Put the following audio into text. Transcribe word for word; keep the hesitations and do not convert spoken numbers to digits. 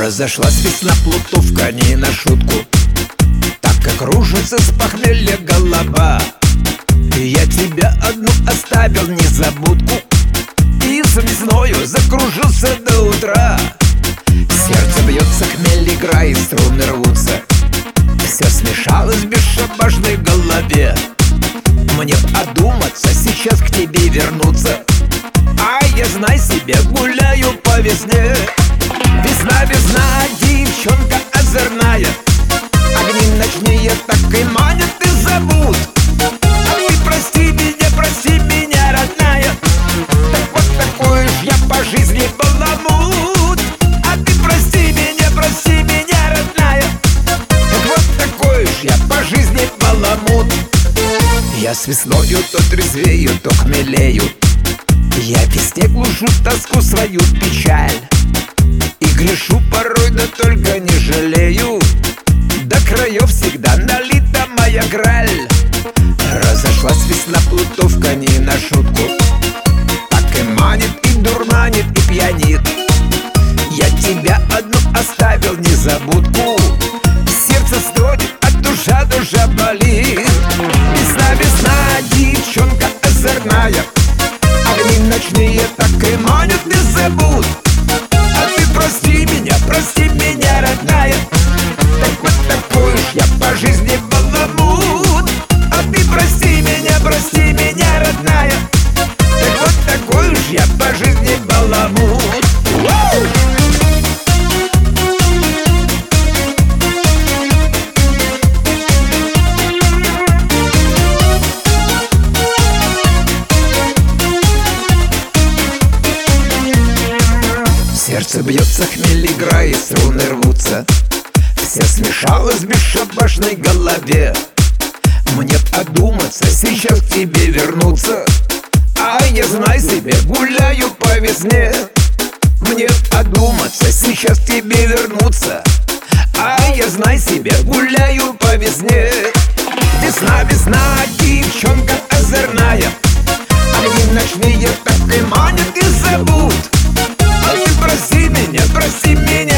Разошлась весна, плутовка не на шутку, так как кружится с похмелья голова. И я тебя одну оставил незабудку, и с весною закружился до утра. Сердце бьется, хмель играет, струны рвутся, все смешалось в бесшабашной голове. Мне б одуматься, сейчас к тебе вернуться, а я, знай себе, гуляю по весне. Весна, весна, девчонка озорная, огни ночные так и манят и зовут. А ты прости меня, прости меня, родная, так вот такой уж я по жизни баламут. А ты прости меня, прости меня, родная, так вот такой уж я по жизни баламут. Я с весною то трезвею, то хмелею, я везде глушу тоску, свою печаль, и грешу порой, да только не жалею. До краев всегда налита моя граль. Разошлась весна, плутовка не на шутку, так и манит, и дурманит, и пьянит. Я тебя одну оставил незабудку, сердце стонет, а душа, душа болит. Весна, весна, девчонка озорная, огни ночные так и манят и зовут. А ты прости меня, прости меня, родная, так вот такой уж я по жизни баламут. А ты прости меня, прости меня, родная, так вот такой уж я по жизни баламут. Воу! Сердце бьется, хмель играет, струны рвутся, все смешалось в бесшабашной голове. Мне б одуматься, сейчас к тебе вернуться, а я, знай себе, гуляю по весне. Мне б одуматься, сейчас к тебе вернуться, а я, знай себе, гуляю по весне. Весна, весна, девчонка озорная, огни ночные так и манят и зовут. А ты прости меня, прости меня,